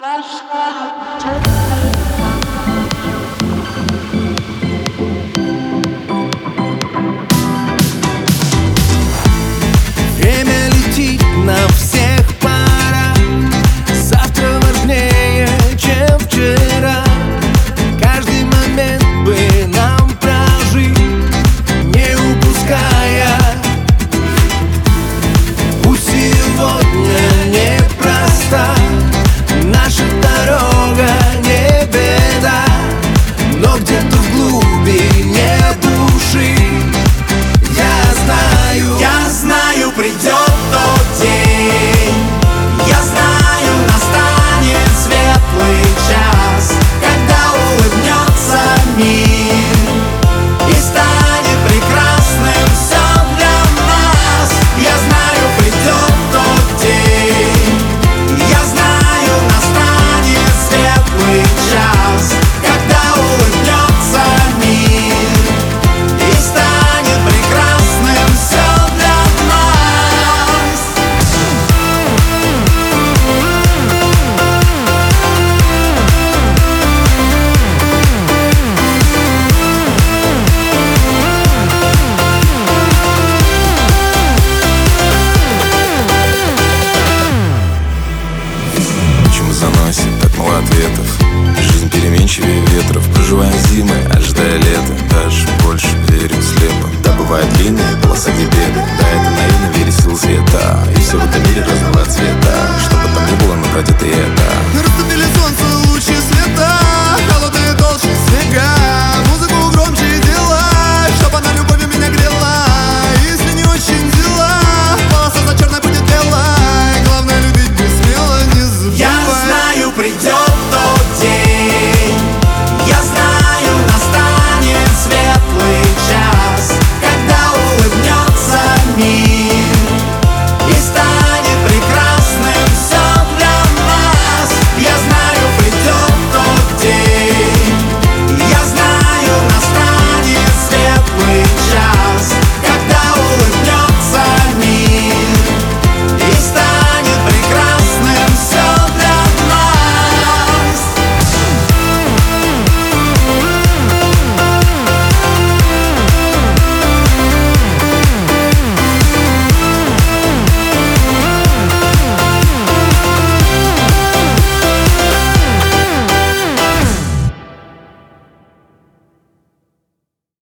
Время летит на всех парах. Завтра важнее, чем вчера. Каждый момент бы нам прожить, не упуская. Пусть сегодня непроста наша дорога, не беда, но где-то в глубине души я знаю, придет тот день. Я знаю, настанет светлый час, когда улыбнется мир и станет прекрасным все для нас. Я знаю, придет тот день. Я знаю, настанет светлый час, когда улыбнется мир и станет прекрасным все для нас. Почему заносит так мало ответов? Жизнь переменчивее ветров. Проживаем зимы, ожидая лета. Даже больше верим слепо. Да, бывает длинная полоса, где беды. Да, это наивно верить в силу света. И все в этом мире разного цвета. Что бы там ни было, мы пройдет и это. Растопили солнце лучи света, холодные толщи снега. Музыку громче дела, чтоб она любовью меня грела. Если не очень дела, полоса за черной будет белой. Главное любить без смело, не забывай. Я знаю, придет